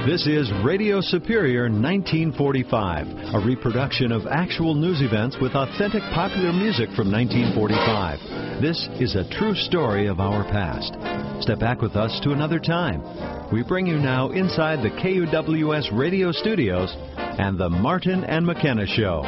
This is Radio Superior 1945, a reproduction of actual news events with authentic popular music from 1945. This is a true story of our past. Step back with us to another time. We bring you now inside the KUWS radio studios and the Martin and McKenna Show.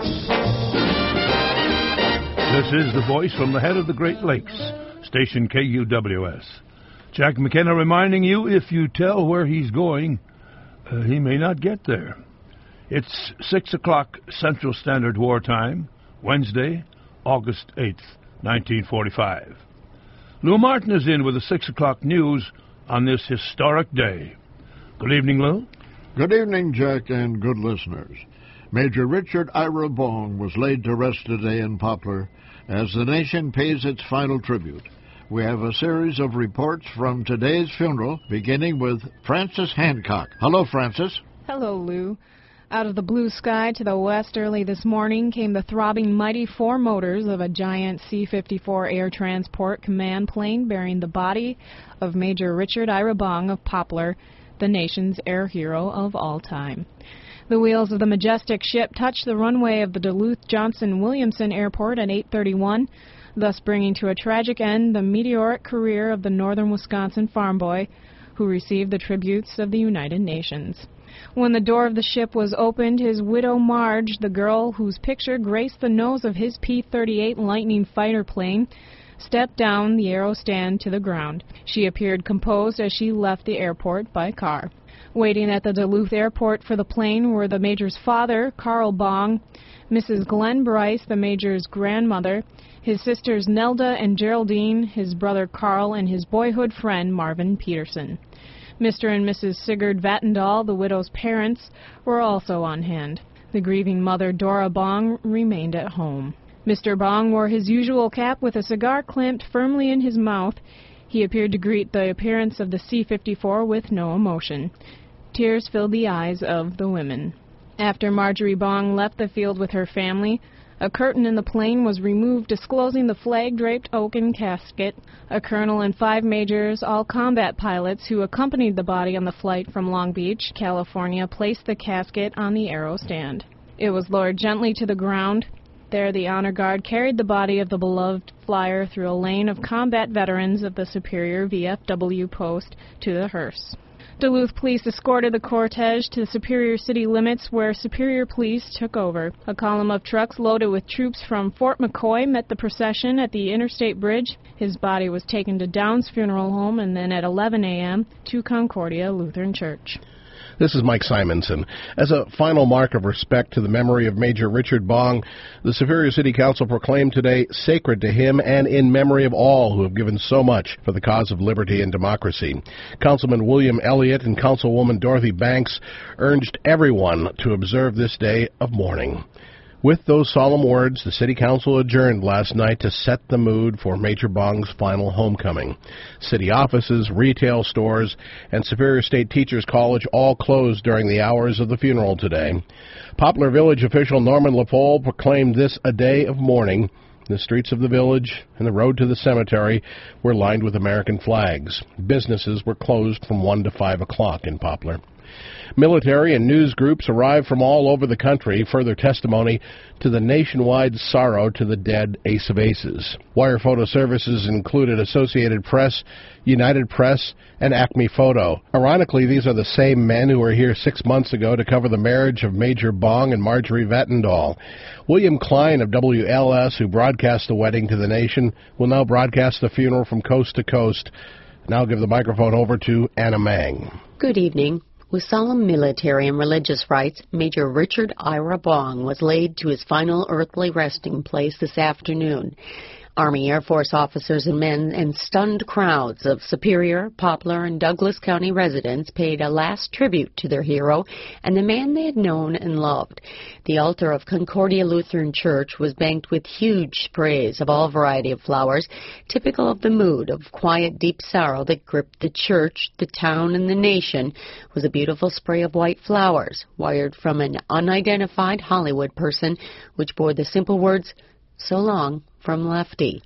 This is the voice from the head of the Great Lakes, station KUWS. Jack McKenna reminding you, if you tell where he's going, he may not get there. It's 6 o'clock Central Standard War Time, Wednesday, August 8th, 1945. Lou Martin is in with the 6 o'clock news on this historic day. Good evening, Lou. Good evening, Jack, and good listeners. Major Richard Ira Bong was laid to rest today in Poplar as the nation pays its final tribute. We have a series of reports from today's funeral, beginning with Frances Hancock. Hello, Frances. Hello, Lou. Out of the blue sky to the west early this morning came the throbbing mighty four motors of a giant C-54 air transport command plane bearing the body of Major Richard Ira Bong of Poplar, the nation's air hero of all time. The wheels of the majestic ship touched the runway of the Duluth-Johnson-Williamson Airport at 8:31, thus bringing to a tragic end the meteoric career of the northern Wisconsin farm boy who received the tributes of the United Nations. When the door of the ship was opened, his widow Marge, the girl whose picture graced the nose of his P-38 Lightning fighter plane, stepped down the aero stand to the ground. She appeared composed as she left the airport by car. Waiting at the Duluth airport for the plane were the Major's father, Carl Bong, Mrs. Glenn Bryce, the Major's grandmother, his sisters Nelda and Geraldine, his brother Carl, and his boyhood friend Marvin Peterson. Mr. and Mrs. Sigurd Vattendahl, the widow's parents, were also on hand. The grieving mother, Dora Bong, remained at home. Mr. Bong wore his usual cap with a cigar clamped firmly in his mouth. He appeared to greet the appearance of the C-54 with no emotion. Tears filled the eyes of the women. After Marjorie Bong left the field with her family, a curtain in the plane was removed, disclosing the flag-draped oaken casket. A colonel and 5 majors, all combat pilots who accompanied the body on the flight from Long Beach, California, placed the casket on the aero stand. It was lowered gently to the ground. There, the honor guard carried the body of the beloved flyer through a lane of combat veterans of the Superior VFW post to the hearse. Duluth police escorted the cortege to the Superior city limits, where Superior police took over. A column of trucks loaded with troops from Fort McCoy met the procession at the interstate bridge. His body was taken to Downs Funeral Home and then at 11 a.m. to Concordia Lutheran Church. This is Mike Simonson. As a final mark of respect to the memory of Major Richard Bong, the Superior City Council proclaimed today sacred to him and in memory of all who have given so much for the cause of liberty and democracy. Councilman William Elliott and Councilwoman Dorothy Banks urged everyone to observe this day of mourning. With those solemn words, the City Council adjourned last night to set the mood for Major Bong's final homecoming. City offices, retail stores, and Superior State Teachers College all closed during the hours of the funeral today. Poplar Village official Norman LaPole proclaimed this a day of mourning. The streets of the village and the road to the cemetery were lined with American flags. Businesses were closed from 1 to 5 o'clock in Poplar. Military and news groups arrived from all over the country, further testimony to the nationwide sorrow to the dead Ace of Aces. Wire photo services included Associated Press, United Press, and Acme Photo. Ironically, these are the same men who were here 6 months ago to cover the marriage of Major Bong and Marjorie Vattendahl. William Klein of WLS, who broadcast the wedding to the nation, will now broadcast the funeral from coast to coast. Now I'll give the microphone over to Anna Mang. Good evening. With solemn military and religious rites, Major Richard Ira Bong was laid to his final earthly resting place this afternoon. Army Air Force officers and men and stunned crowds of Superior, Poplar, and Douglas County residents paid a last tribute to their hero and the man they had known and loved. The altar of Concordia Lutheran Church was banked with huge sprays of all variety of flowers, typical of the mood of quiet, deep sorrow that gripped the church, the town, and the nation. Was a beautiful spray of white flowers, wired from an unidentified Hollywood person, which bore the simple words, "So long, from Lefty."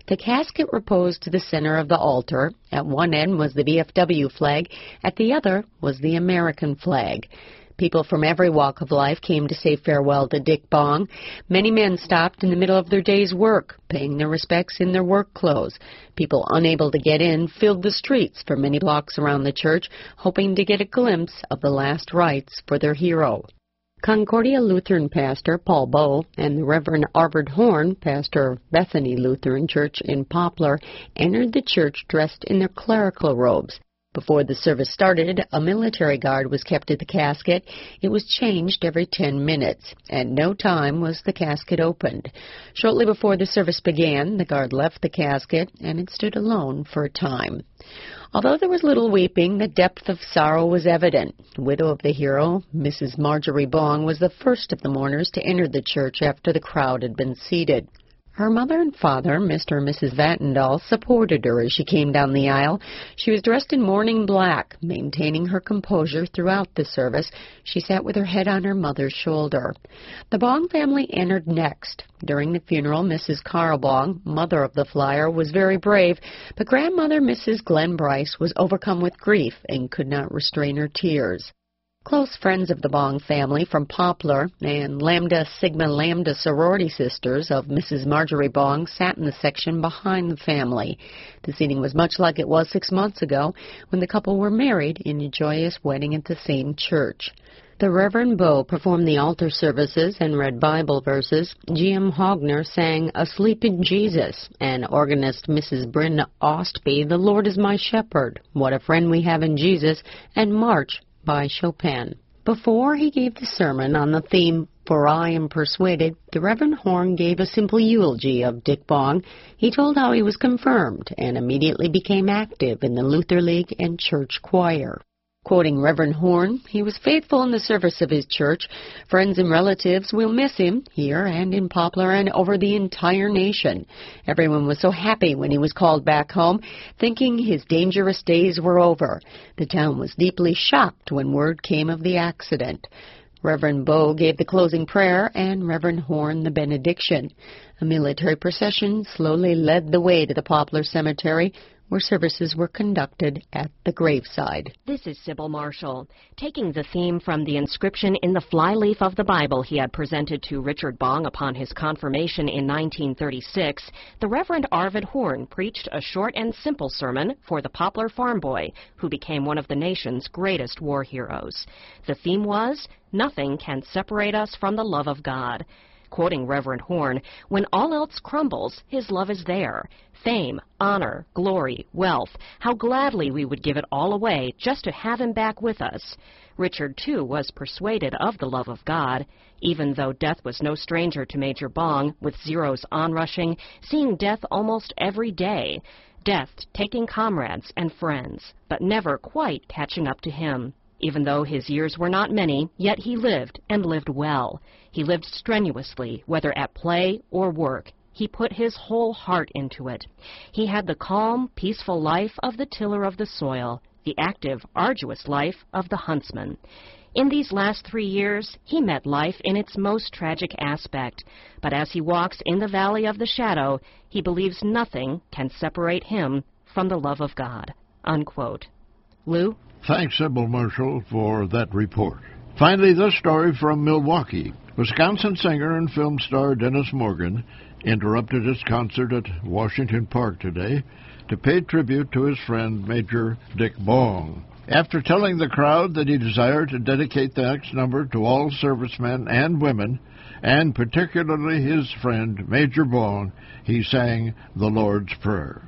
The casket reposed to the center of the altar. At one end was the VFW flag. At the other was the American flag. People from every walk of life came to say farewell to Dick Bong. Many men stopped in the middle of their day's work, paying their respects in their work clothes. People unable to get in filled the streets for many blocks around the church, hoping to get a glimpse of the last rites for their hero. Concordia Lutheran pastor Paul Bowe and the Reverend Arvid Horn, pastor of Bethany Lutheran Church in Poplar, entered the church dressed in their clerical robes. Before the service started, a military guard was kept at the casket. It was changed every 10 minutes. At no time was the casket opened. Shortly before the service began, the guard left the casket, and it stood alone for a time. Although there was little weeping, the depth of sorrow was evident. The widow of the hero, Mrs. Marjorie Bong, was the first of the mourners to enter the church after the crowd had been seated. Her mother and father, Mr. and Mrs. Vatndal, supported her as she came down the aisle. She was dressed in mourning black, maintaining her composure throughout the service. She sat with her head on her mother's shoulder. The Bong family entered next. During the funeral, Mrs. Carl Bong, mother of the flyer, was very brave, but grandmother Mrs. Glenn Bryce was overcome with grief and could not restrain her tears. Close friends of the Bong family from Poplar and Lambda Sigma Lambda sorority sisters of Mrs. Marjorie Bong sat in the section behind the family. The seating was much like it was 6 months ago when the couple were married in a joyous wedding at the same church. The Reverend Bowe performed the altar services and read Bible verses. G.M. Hogner sang Asleep in Jesus, and organist Mrs. Bryn Ostby, The Lord is My Shepherd, What a Friend We Have in Jesus, and March by Chopin. Before he gave the sermon on the theme, For I Am Persuaded, the Reverend Horn gave a simple eulogy of Dick Bong. He told how he was confirmed and immediately became active in the Luther League and church choir. Quoting Reverend Horn, he was faithful in the service of his church. Friends and relatives will miss him here and in Poplar and over the entire nation. Everyone was so happy when he was called back home, thinking his dangerous days were over. The town was deeply shocked when word came of the accident. Reverend Bowe gave the closing prayer and Reverend Horn the benediction. A military procession slowly led the way to the Poplar Cemetery, where services were conducted at the graveside. This is Sybil Marshall. Taking the theme from the inscription in the flyleaf of the Bible he had presented to Richard Bong upon his confirmation in 1936, the Reverend Arvid Horn preached a short and simple sermon for the Poplar farm boy, who became one of the nation's greatest war heroes. The theme was, Nothing Can Separate Us from the Love of God. Quoting Reverend Horn, when all else crumbles, his love is there. Fame, honor, glory, wealth, how gladly we would give it all away just to have him back with us. Richard, too, was persuaded of the love of God. Even though death was no stranger to Major Bong, with Zero's onrushing, seeing death almost every day. Death taking comrades and friends, but never quite catching up to him. Even though his years were not many, yet he lived, and lived well. He lived strenuously, whether at play or work. He put his whole heart into it. He had the calm, peaceful life of the tiller of the soil, the active, arduous life of the huntsman. In these last 3 years, he met life in its most tragic aspect. But as he walks in the valley of the shadow, he believes nothing can separate him from the love of God. Unquote. Lou? Thanks, Sybil Marshall, for that report. Finally, this story from Milwaukee. Wisconsin singer and film star Dennis Morgan interrupted his concert at Washington Park today to pay tribute to his friend Major Dick Bong. After telling the crowd that he desired to dedicate the next number to all servicemen and women, and particularly his friend Major Bong, he sang the Lord's Prayer.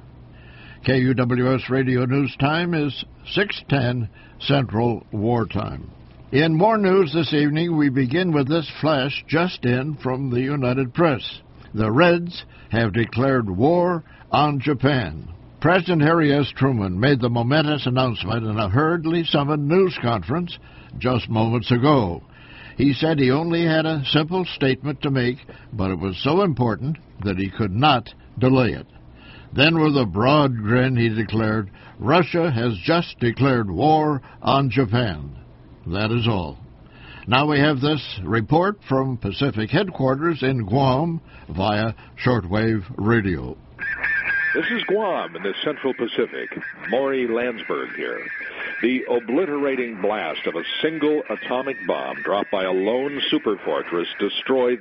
KUWS Radio News Time is 6:10 Central Wartime. In more news this evening, we begin with this flash just in from the United Press. The Reds have declared war on Japan. President Harry S. Truman made the momentous announcement in a hurriedly summoned news conference just moments ago. He said he only had a simple statement to make, but it was so important that he could not delay it. Then with a broad grin he declared, Russia has just declared war on Japan. That is all. Now we have this report from Pacific Headquarters in Guam via shortwave radio. This is Guam in the Central Pacific. Maury Landsberg here. The obliterating blast of a single atomic bomb dropped by a lone superfortress destroyed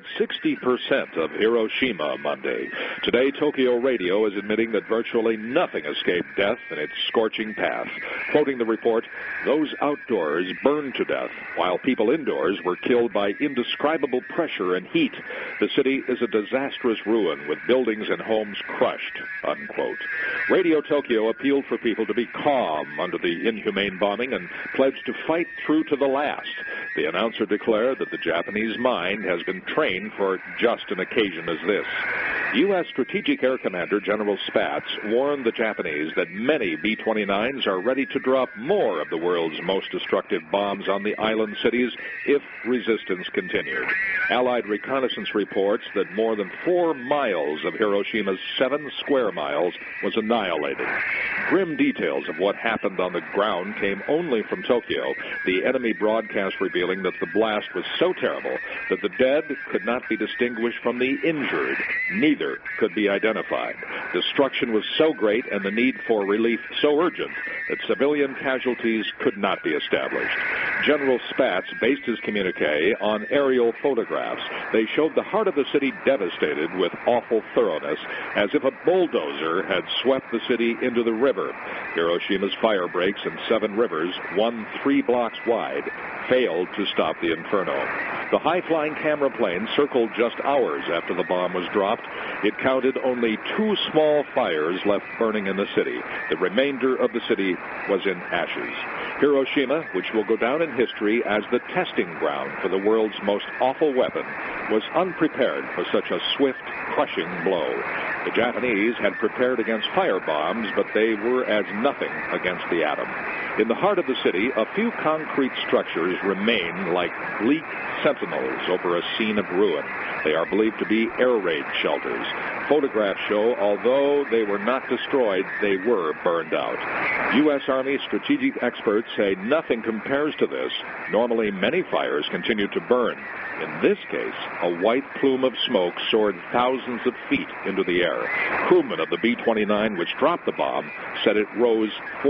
60% of Hiroshima Monday. Today, Tokyo Radio is admitting that virtually nothing escaped death in its scorching path. Quoting the report, those outdoors burned to death, while people indoors were killed by indescribable pressure and heat. The city is a disastrous ruin with buildings and homes crushed, unquote. Radio Tokyo appealed for people to be calm under the inhumane bombing and pledged to fight through to the last. The announcer declared that the Japanese mind has been trained for just an occasion as this. U.S. Strategic Air Commander General Spaatz warned the Japanese that many B-29s are ready to drop more of the world's most destructive bombs on the island cities if resistance continued. Allied reconnaissance reports that more than 4 miles of Hiroshima's 7 square miles was annihilated. Grim details of what happened on the ground came only from Tokyo, the enemy broadcast revealing that the blast was so terrible that the dead could not be distinguished from the injured. Neither could be identified. Destruction was so great and the need for relief so urgent that civilian casualties could not be established. General Spaatz based his communique on aerial photographs. They showed the heart of the city devastated with awful thoroughness, as if a bulldozer had swept the city into the river. Hiroshima's fire breaks in 7 rivers, one 3 blocks wide, failed to stop the inferno. The high-flying camera plane circled just hours after the bomb was dropped. It counted only 2 small fires left burning in the city. The remainder of the city was in ashes. Hiroshima, which will go down in history as the testing ground for the world's most awful weapon, was unprepared for such a swift, crushing blow. The Japanese had prepared against firebombs, but they were as nothing against the atom. In the heart of the city, a few concrete structures remain like bleak sentinels over a scene of ruin. They are believed to be air raid shelters. Photographs show, although they were not destroyed, they were burned out. U.S. Army strategic experts say nothing compares to this. Normally, many fires continue to burn. In this case, a white plume of smoke soared thousands of feet into the air. Crewmen of the B-29, which dropped the bomb, said it rose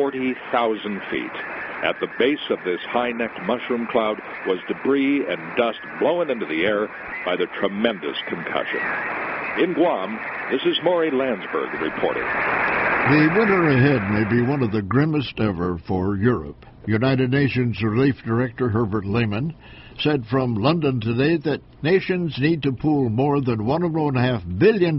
40,000 feet. At the base of this high-necked mushroom cloud was debris and dust blown into the air by the tremendous concussion. In Guam, this is Maury Landsberg reporting. The winter ahead may be one of the grimmest ever for Europe. United Nations Relief Director Herbert Lehman said from London today that nations need to pool more than $1.5 billion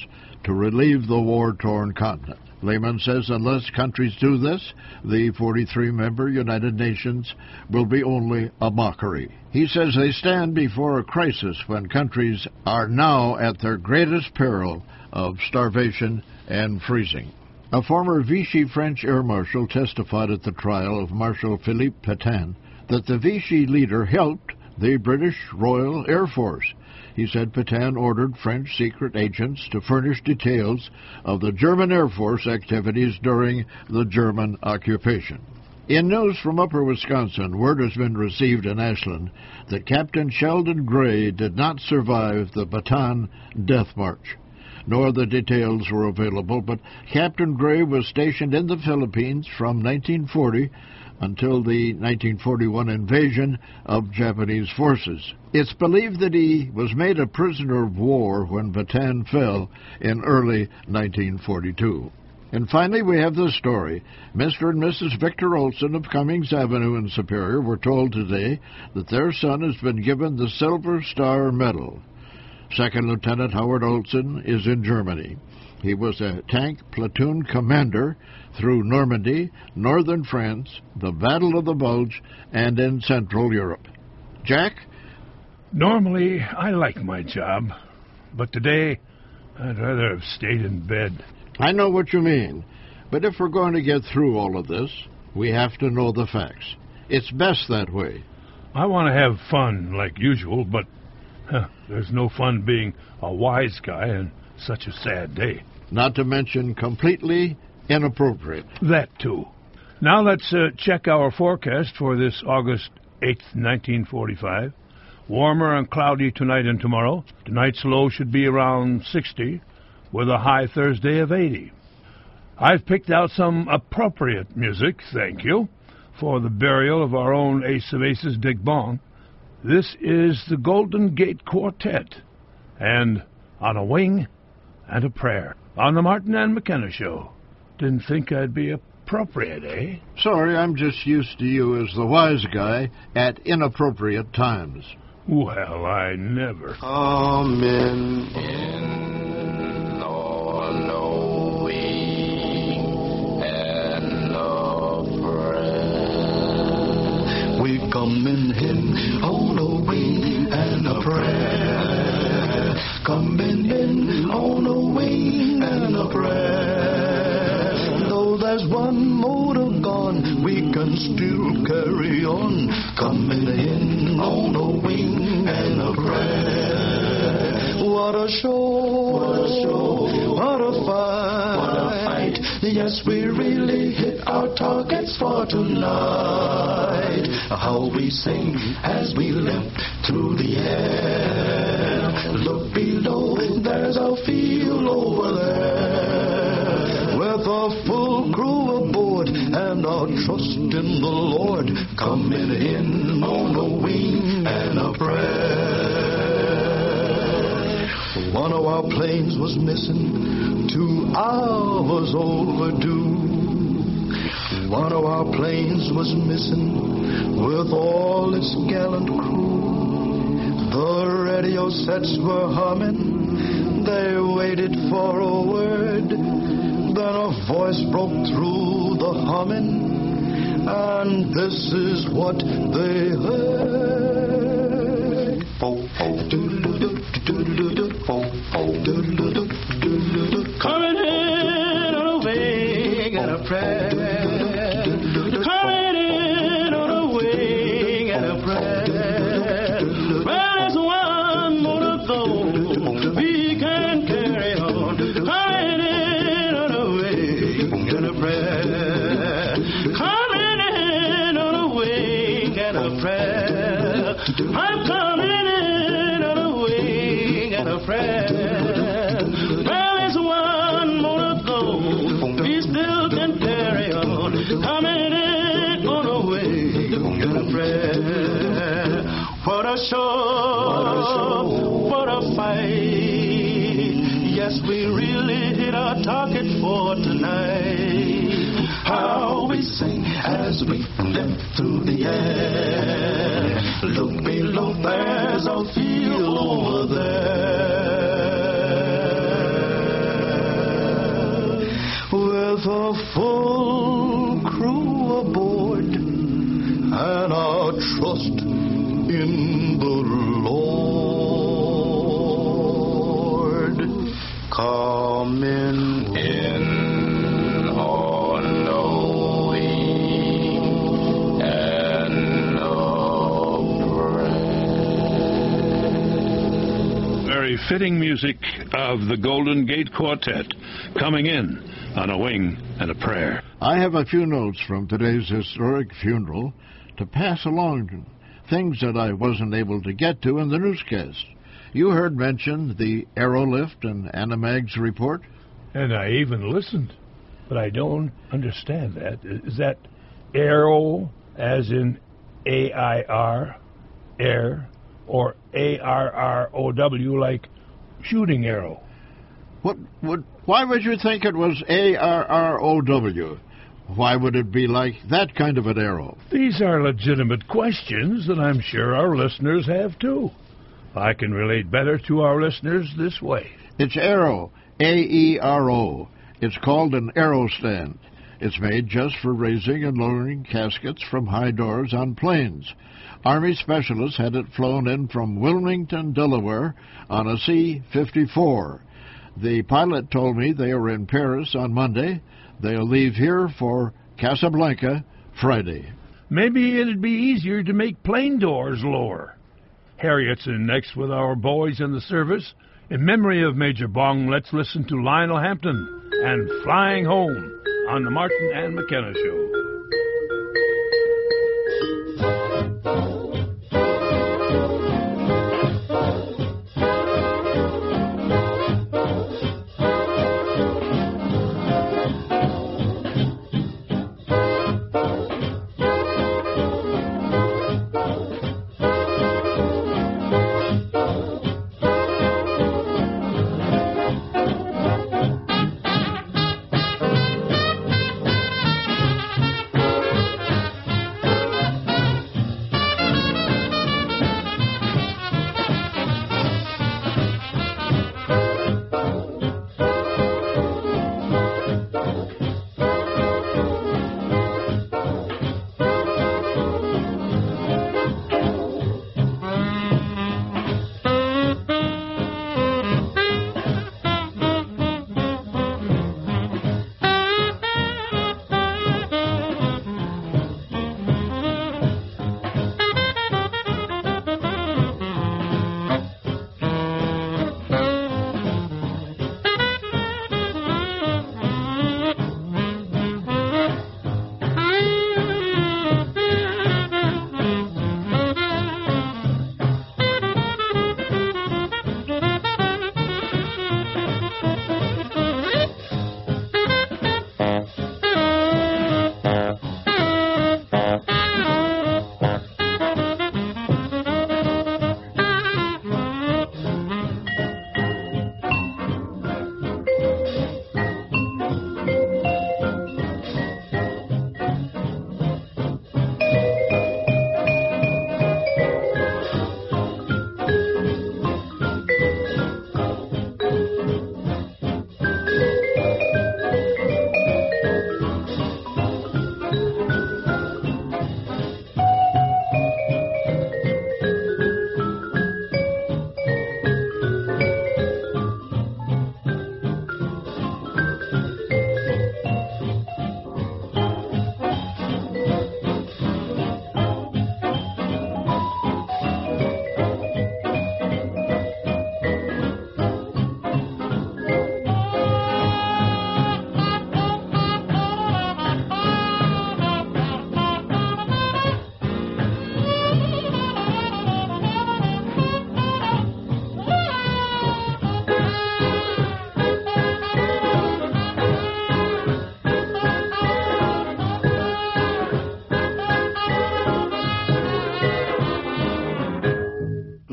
to relieve the war-torn continent. Lehman says unless countries do this, the 43-member United Nations will be only a mockery. He says they stand before a crisis when countries are now at their greatest peril of starvation and freezing. A former Vichy French air marshal testified at the trial of Marshal Philippe Pétain that the Vichy leader helped the British Royal Air Force. He said Pétain ordered French secret agents to furnish details of the German Air Force activities during the German occupation. In news from Upper Wisconsin, word has been received in Ashland that Captain Sheldon Gray did not survive the Bataan Death March. No other details were available, but Captain Gray was stationed in the Philippines from 1940 until the 1941 invasion of Japanese forces. It's believed that he was made a prisoner of war when Bataan fell in early 1942. And finally, we have this story. Mr. and Mrs. Victor Olson of Cummings Avenue in Superior were told today that their son has been given the Silver Star Medal. Second Lieutenant Howard Olson is in Germany. He was a tank platoon commander through Normandy, northern France, the Battle of the Bulge, and in Central Europe. Jack? Normally, I like my job, but today, I'd rather have stayed in bed. I know what you mean, but if we're going to get through all of this, we have to know the facts. It's best that way. I want to have fun like usual, but there's no fun being a wise guy on such a sad day. Not to mention completely inappropriate. That, too. Now let's check our forecast for this August 8th, 1945. Warmer and cloudy tonight and tomorrow. Tonight's low should be around 60, with a high Thursday of 80. I've picked out some appropriate music, thank you, for the burial of our own ace of aces, Dick Bong. This is the Golden Gate Quartet, and On a Wing and a Prayer, on the Martin and McKenna Show. Didn't think I'd be appropriate, eh? Sorry, I'm just used to you as the wise guy at inappropriate times. Well, I never. Amen. Coming in on a wing and a prayer. Coming in on a wing and a prayer. Though there's one motor gone, we can still carry on. Coming in on a wing and a prayer. What a show, what a show, what a fight. What a fight. Yes, we really hit our targets for tonight. How we sing as we lift through the air. Look below, there's our field over there. With a full crew aboard and our trust in the Lord. Coming in on a wing and a prayer. One of our planes was missing, 2 hours overdue. One of our planes was missing with all its gallant crew. The radio sets were humming, they waited for a word. Then a voice broke through the humming, and this is what they heard. Coming in on a wing and a prayer. Coming in on a wing and a prayer. Well, there's one more to go. We can carry on. Coming in on a wing and a prayer. Coming in on a wing and a prayer. I'm coming in on a wing and a prayer. Well, there's one more to go. We still can carry on. Coming in on a wing and a prayer. What a show, what a fight. Yes, we really hit our target for tonight. How we sing as we lift through the air. Look below, there's our field over there. With a full crew aboard and our trust in the Lord. Coming in on a wing and a prayer. Very fitting music of the Golden Gate Quartet, coming in on a wing and a prayer. I have a few notes from today's historic funeral to pass along, things that I wasn't able to get to in the newscast. You heard mentioned the Aerolift and Animag's report? And I even listened, but I don't understand that. Is that Aero as in A-I-R, air, or A-R-R-O-W like shooting arrow? Why would you think it was A-R-R-O-W? Why would it be like that kind of an arrow? These are legitimate questions that I'm sure our listeners have, too. I can relate better to our listeners this way. It's Aero, A-E-R-O. It's called an aerostand. It's made just for raising and lowering caskets from high doors on planes. Army specialists had it flown in from Wilmington, Delaware, on a C-54. The pilot told me they were in Paris on Monday. They'll leave here for Casablanca Friday. Maybe it'd be easier to make plane doors lower. Harriet's in next with our boys in the service. In memory of Major Bong, let's listen to Lionel Hampton and Flying Home on the Martin and McKenna Show.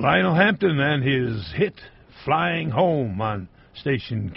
Lionel Hampton and his hit Flying Home on station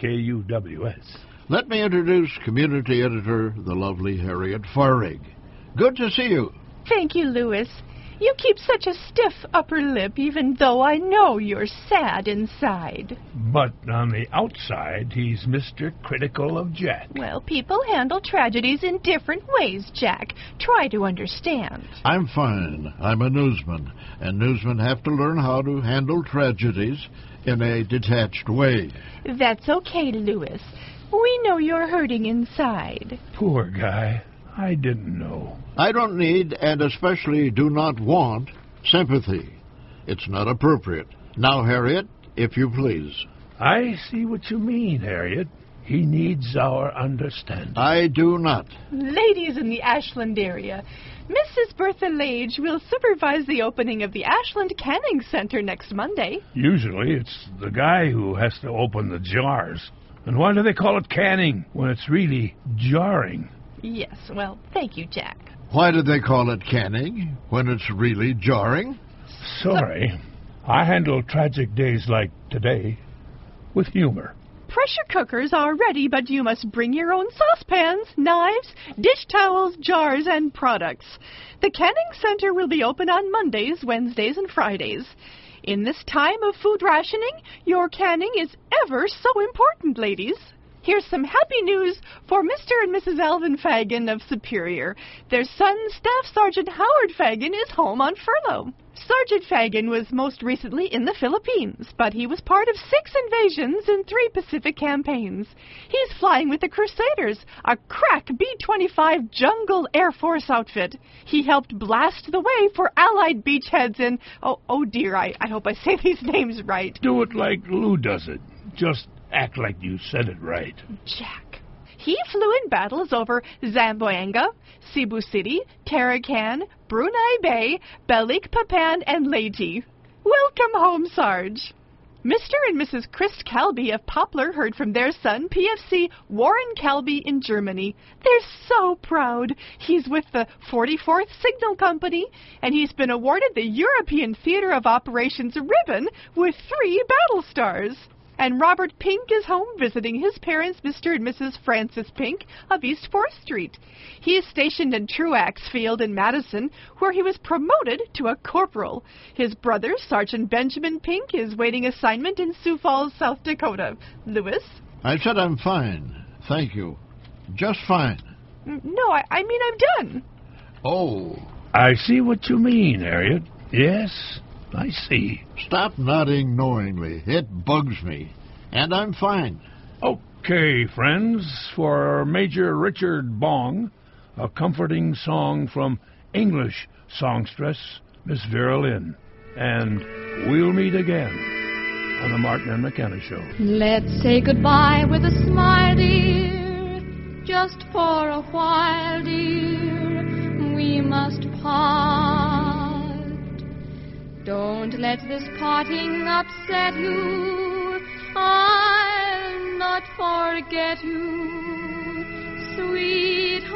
KUWS. Let me introduce community editor, the lovely Harriet Farrig. Good to see you. Thank you, Louis. You keep such a stiff upper lip, even though I know you're sad inside. But on the outside, he's Mr. Critical of Jack. Well, people handle tragedies in different ways, Jack. Try to understand. I'm fine. I'm a newsman, and newsmen have to learn how to handle tragedies in a detached way. That's okay, Louis. We know you're hurting inside. Poor guy. I didn't know. I don't need, and especially do not want, sympathy. It's not appropriate. Now, Harriet, if you please. I see what you mean, Harriet. He needs our understanding. I do not. Ladies in the Ashland area, Mrs. Bertha Lage will supervise the opening of the Ashland Canning Center next Monday. Usually it's the guy who has to open the jars. And why do they call it canning when it's really jarring? Yes, well, thank you, Jack. Why do they call it canning when it's really jarring? Sorry. I handle tragic days like today with humor. Pressure cookers are ready, but you must bring your own saucepans, knives, dish towels, jars, and products. The Canning Center will be open on Mondays, Wednesdays, and Fridays. In this time of food rationing, your canning is ever so important, ladies. Here's some happy news for Mr. and Mrs. Alvin Fagan of Superior. Their son, Staff Sergeant Howard Fagan, is home on furlough. Sergeant Fagan was most recently in the Philippines, but he was part of 6 invasions and 3 Pacific campaigns. He's flying with the Crusaders, a crack B-25 Jungle Air Force outfit. He helped blast the way for Allied beachheads in... Oh dear, I hope I say these names right. Do it like Lou does it. Just act like you said it right. Jack. He flew in battles over Zamboanga, Cebu City, Tarakan, Brunei Bay, Balikpapan, and Leyte. Welcome home, Sarge. Mr. and Mrs. Chris Calby of Poplar heard from their son, PFC Warren Calby in Germany. They're so proud. He's with the 44th Signal Company, and he's been awarded the European Theater of Operations ribbon with 3 battle stars. And Robert Pink is home visiting his parents, Mr. and Mrs. Francis Pink of East 4th Street. He is stationed in Truax Field in Madison, where he was promoted to a corporal. His brother, Sergeant Benjamin Pink, is waiting assignment in Sioux Falls, South Dakota. Louis? I said I'm fine. Thank you. Just fine. No, I mean I'm done. Oh. I see what you mean, Harriet. Yes, I see. Stop nodding knowingly. It bugs me. And I'm fine. Okay, friends, for Major Richard Bong, a comforting song from English songstress Miss Vera Lynn. And we'll meet again on the Martin and McKenna Show. Let's say goodbye with a smile, dear. Just for a while, dear. We must part. Don't let this parting upset you. I'll not forget you, sweetheart.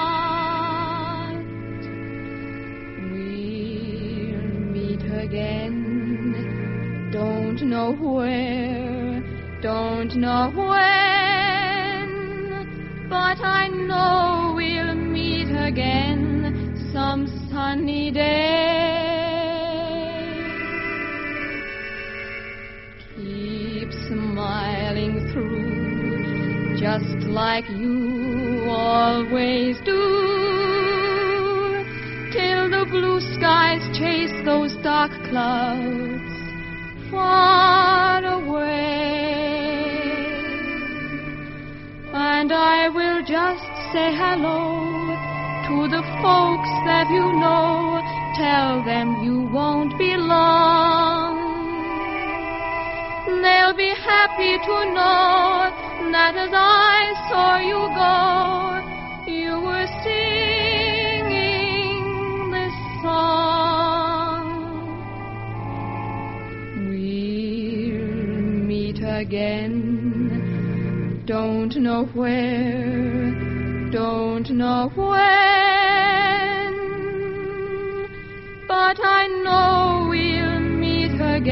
We'll meet again. Don't know where, don't know when, but I know we'll meet again some sunny day. Smiling through, just like you always do, till the blue skies chase those dark clouds far away. And I will just say hello to the folks that you know. Tell them you won't be long. They'll be happy to know that as I saw you go, you were singing this song. We'll meet again. Don't know where, don't know when, but I know we'll meet again.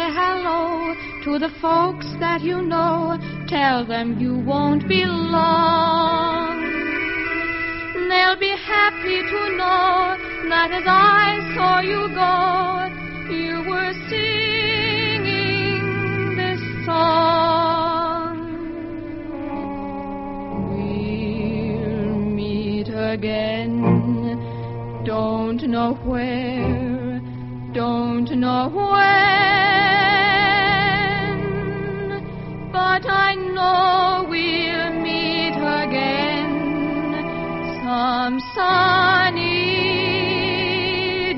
hello to the folks that you know. Tell them you won't be long. They'll be happy to know that as I saw you go, you were singing this song. We'll meet again, don't know where, don't know when, but I know we'll meet again some sunny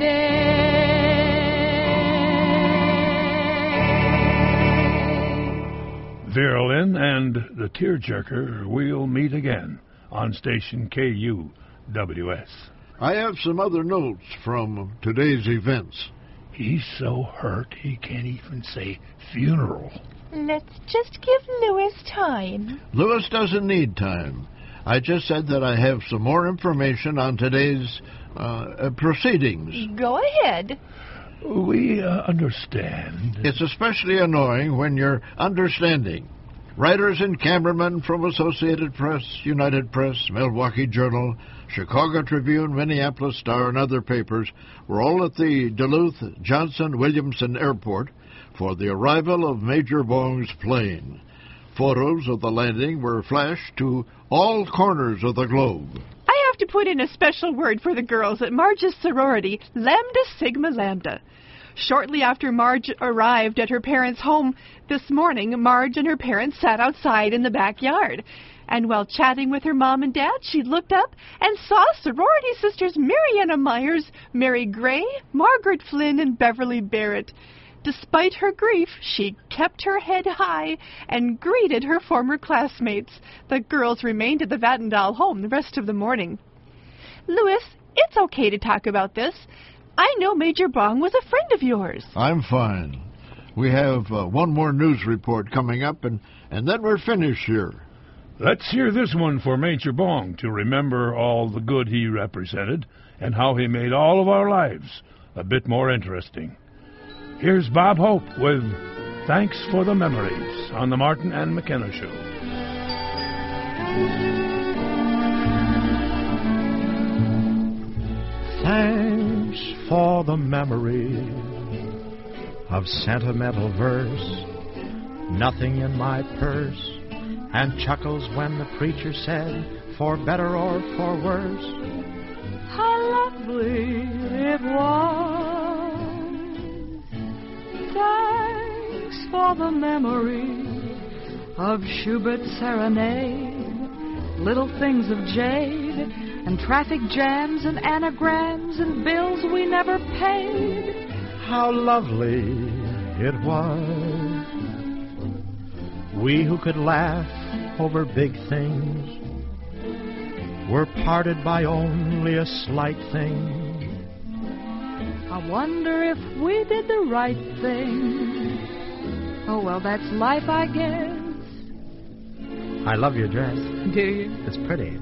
day. Vera Lynn and the Tearjerker will meet again on station KUWS. I have some other notes from today's events. He's so hurt he can't even say funeral. Let's just give Louis time. Louis doesn't need time. I just said that I have some more information on today's proceedings. Go ahead. We understand. It's especially annoying when you're understanding. Writers and cameramen from Associated Press, United Press, Milwaukee Journal, Chicago Tribune, Minneapolis Star, and other papers were all at the Duluth Johnson-Williamson Airport for the arrival of Major Bong's plane. Photos of the landing were flashed to all corners of the globe. I have to put in a special word for the girls at Marge's sorority, Lambda Sigma Lambda. Shortly after Marge arrived at her parents' home this morning, Marge and her parents sat outside in the backyard. And while chatting with her mom and dad, she looked up and saw sorority sisters Mariana Myers, Mary Gray, Margaret Flynn, and Beverly Barrett. Despite her grief, she kept her head high and greeted her former classmates. The girls remained at the Vattendahl home the rest of the morning. Louis, it's okay to talk about this. I know Major Bong was a friend of yours. I'm fine. We have one more news report coming up, and then we're finished here. Let's hear this one for Major Bong to remember all the good he represented and how he made all of our lives a bit more interesting. Here's Bob Hope with Thanks for the Memories on the Martin and McKenna Show. Thanks for the memory of sentimental verse, nothing in my purse, and chuckles when the preacher said, for better or for worse. How lovely it was. Thanks for the memory of Schubert's serenade, little things of jade, and traffic jams and anagrams and bills we never paid. How lovely it was. We who could laugh over big things were parted by only a slight thing. I wonder if we did the right thing. Oh, well, that's life, I guess. I love your dress. Do you? It's pretty.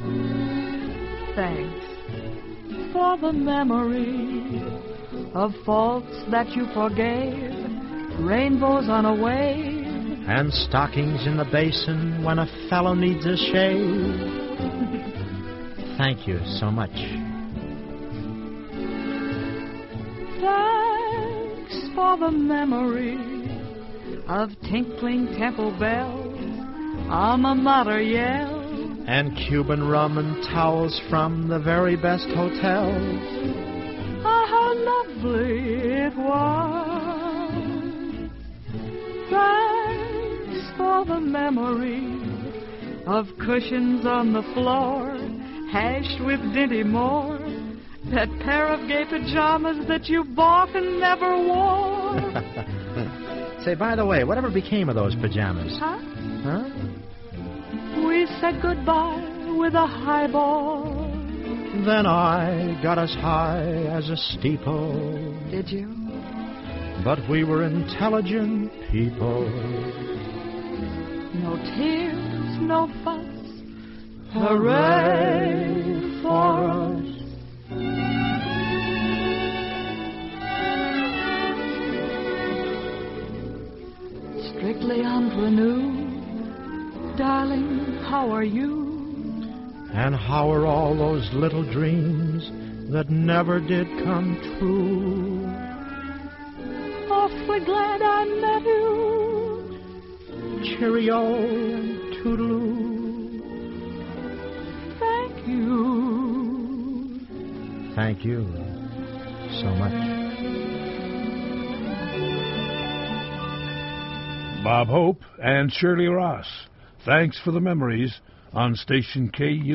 Thanks for the memory of faults that you forgave, rainbows on a wave, and stockings in the basin when a fellow needs a shave. Thank you so much. Thanks for the memory of tinkling temple bells, alma mater yell, and Cuban rum and towels from the very best hotels. Ah, how lovely it was. Thanks for the memory of cushions on the floor, hashed with Dinty Moore, that pair of gay pajamas that you bought and never wore. Say, by the way, whatever became of those pajamas? Huh? Huh? We said goodbye with a highball. Then I got as high as a steeple. Did you? But we were intelligent people. No tears, no fuss. Hooray for us. how are you? And how are all those little dreams that never did come true? Awfully glad I met you. Cheerio and toodaloo. Thank you. Thank you so much. Bob Hope and Shirley Ross, thanks for the memories on station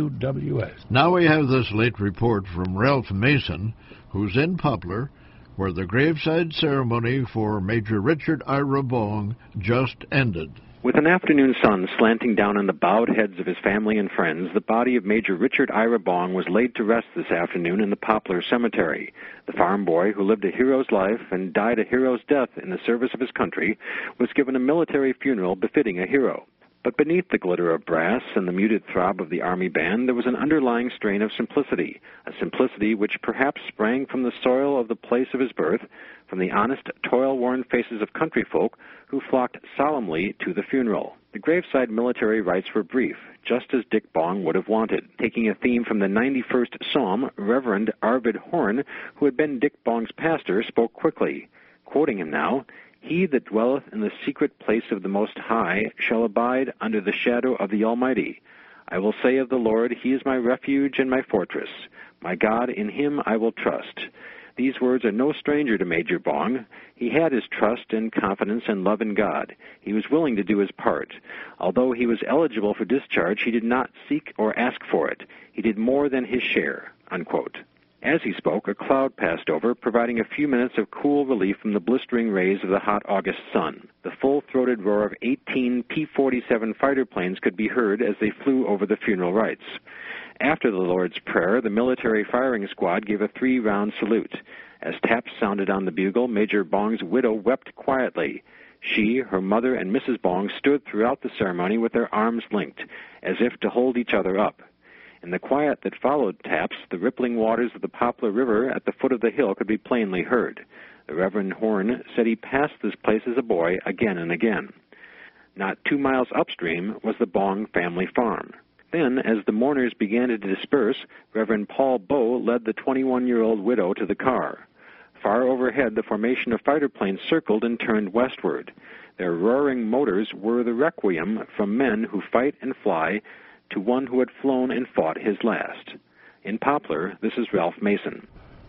KUWS. Now we have this late report from Ralph Mason, who's in Poplar, where the graveside ceremony for Major Richard Ira Bong just ended. With an afternoon sun slanting down on the bowed heads of his family and friends, the body of Major Richard Ira Bong was laid to rest this afternoon in the Poplar Cemetery. The farm boy, who lived a hero's life and died a hero's death in the service of his country, was given a military funeral befitting a hero. But beneath the glitter of brass and the muted throb of the Army band, there was an underlying strain of simplicity, a simplicity which perhaps sprang from the soil of the place of his birth, from the honest, toil-worn faces of country folk who flocked solemnly to the funeral. The graveside military rites were brief, just as Dick Bong would have wanted. Taking a theme from the 91st Psalm, Reverend Arvid Horn, who had been Dick Bong's pastor, spoke quickly. Quoting him now, "He that dwelleth in the secret place of the Most High shall abide under the shadow of the Almighty. I will say of the Lord, He is my refuge and my fortress. My God, in Him I will trust." These words are no stranger to Major Bong. He had his trust and confidence and love in God. He was willing to do his part. Although he was eligible for discharge, he did not seek or ask for it. He did more than his share, unquote. As he spoke, a cloud passed over, providing a few minutes of cool relief from the blistering rays of the hot August sun. The full-throated roar of 18 P-47 fighter planes could be heard as they flew over the funeral rites. After the Lord's Prayer, the military firing squad gave a 3-round salute. As taps sounded on the bugle, Major Bong's widow wept quietly. She, her mother, and Mrs. Bong stood throughout the ceremony with their arms linked, as if to hold each other up. In the quiet that followed taps, the rippling waters of the Poplar River at the foot of the hill could be plainly heard. The Reverend Horn said he passed this place as a boy again and again. Not 2 miles upstream was the Bong family farm. Then, as the mourners began to disperse, Reverend Paul Bow led the 21-year-old widow to the car. Far overhead, the formation of fighter planes circled and turned westward. Their roaring motors were the requiem from men who fight and fly to one who had flown and fought his last. In Poplar, this is Ralph Mason.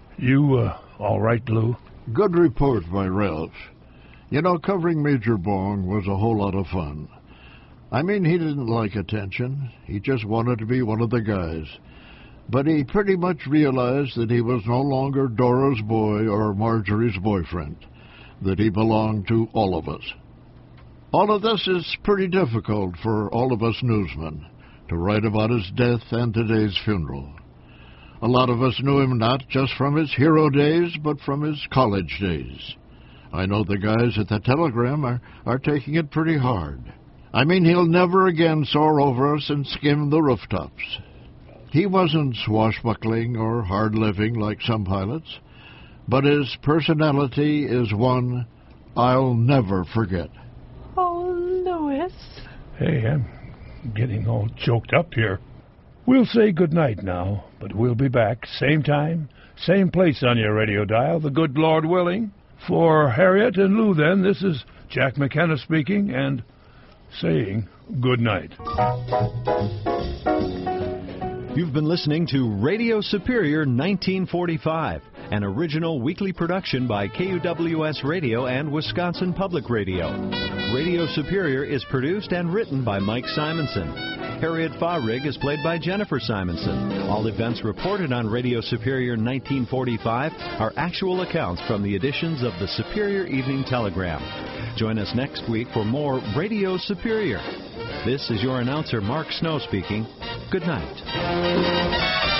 You all right, Lou? Good report by Ralph. You know, covering Major Bong was a whole lot of fun. I mean, he didn't like attention. He just wanted to be one of the guys. But he pretty much realized that he was no longer Dora's boy or Marjorie's boyfriend, that he belonged to all of us. All of this is pretty difficult for all of us newsmen, to write about his death and today's funeral. A lot of us knew him not just from his hero days, but from his college days. I know the guys at the Telegram are taking it pretty hard. I mean, he'll never again soar over us and skim the rooftops. He wasn't swashbuckling or hard-living like some pilots, but his personality is one I'll never forget. Oh, Louis. Hey, I'm getting all choked up here. We'll say good night now, but we'll be back, same time, same place on your radio dial, the good Lord willing. For Harriet and Lou, then, this is Jack McKenna speaking and saying good night. You've been listening to Radio Superior 1945, an original weekly production by KUWS Radio and Wisconsin Public Radio. Radio Superior is produced and written by Mike Simonson. Harriet Fahrig is played by Jennifer Simonson. All events reported on Radio Superior 1945 are actual accounts from the editions of the Superior Evening Telegram. Join us next week for more Radio Superior. This is your announcer, Mark Snow, speaking. Good night.